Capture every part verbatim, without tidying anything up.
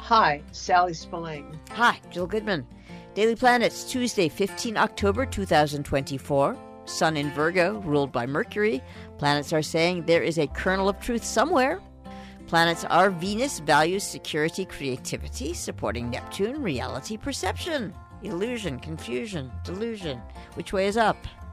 Hi, Sally Spillane. Hi, Jill Goodman. Daily Planets, Tuesday, fifteenth October two thousand twenty-four. Sun in Virgo, ruled by Mercury. Planets are saying there is a kernel of truth somewhere. Planets are Venus, values security, creativity, supporting Neptune, reality, perception, illusion, confusion, delusion. Which way is up?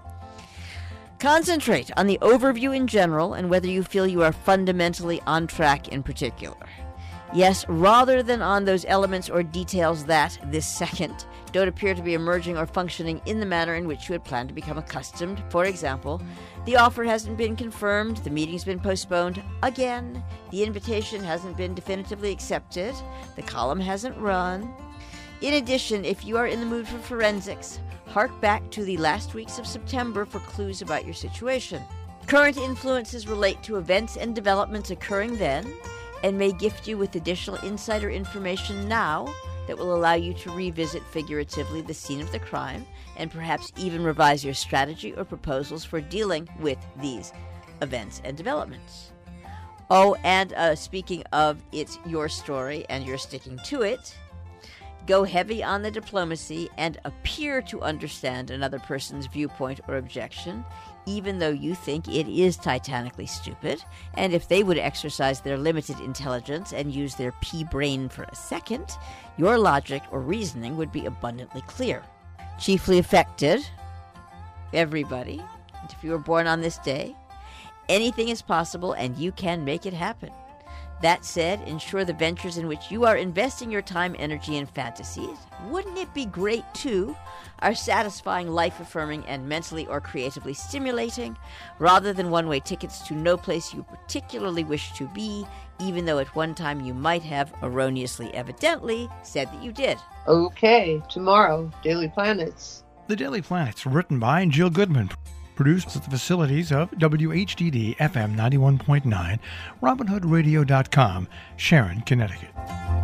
Concentrate on the overview in general and whether you feel you are fundamentally on track in particular. Yes, rather than on those elements or details that, this second, don't appear to be emerging or functioning in the manner in which you had planned to become accustomed. For example, the offer hasn't been confirmed, the meeting's been postponed again, the invitation hasn't been definitively accepted, the column hasn't run. In addition, if you are in the mood for forensics, hark back to the last weeks of September for clues about your situation. Current influences relate to events and developments occurring then, and may gift you with additional insight or information now that will allow you to revisit figuratively the scene of the crime and perhaps even revise your strategy or proposals for dealing with these events and developments. Oh, and uh, speaking of it's your story and you're sticking to it, go heavy on the diplomacy and appear to understand another person's viewpoint or objection, even though you think it is titanically stupid, and if they would exercise their limited intelligence and use their pea brain for a second, your logic or reasoning would be abundantly clear. Chiefly affected, everybody, and if you were born on this day, anything is possible and you can make it happen. That said, ensure the ventures in which you are investing your time, energy, and fantasies, wouldn't it be great too, are satisfying, life-affirming, and mentally or creatively stimulating, rather than one-way tickets to no place you particularly wish to be, even though at one time you might have, erroneously evidently, said that you did. Okay, tomorrow, Daily Planets. The Daily Planets, written by Jill Goodman. Produced at the facilities of W H D D F M ninety-one point nine, robin hood radio dot com, Sharon, Connecticut.